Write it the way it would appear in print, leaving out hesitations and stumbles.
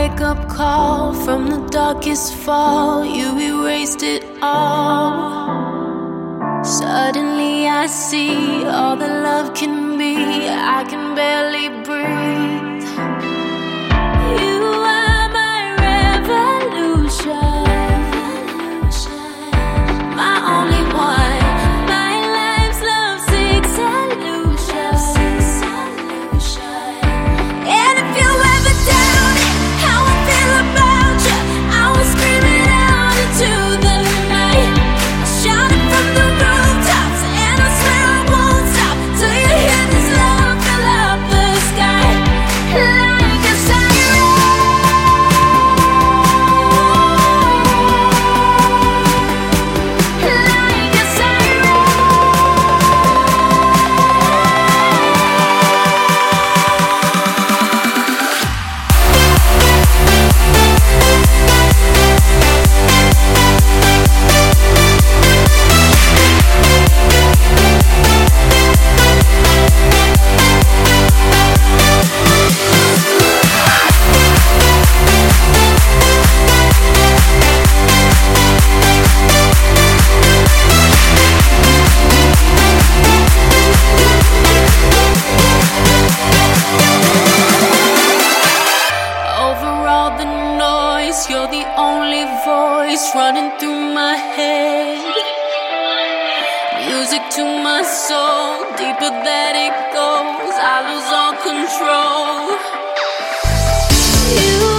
wake up call from the darkest fall. You erased it all. Suddenly I see all that love can be. I can barely breathe. You are my revolution, my only one. My life's lovesick solution. And if you ever doubt how I feel about you, I will scream it out into the night. I'll shout it from the rooftops, and I swear I won't stop till you hear this love fill up the sky like a siren. Like a siren. Over all the noise, you're the only voice running through my head. Music to my soul, deeper that it goes, I lose all control. You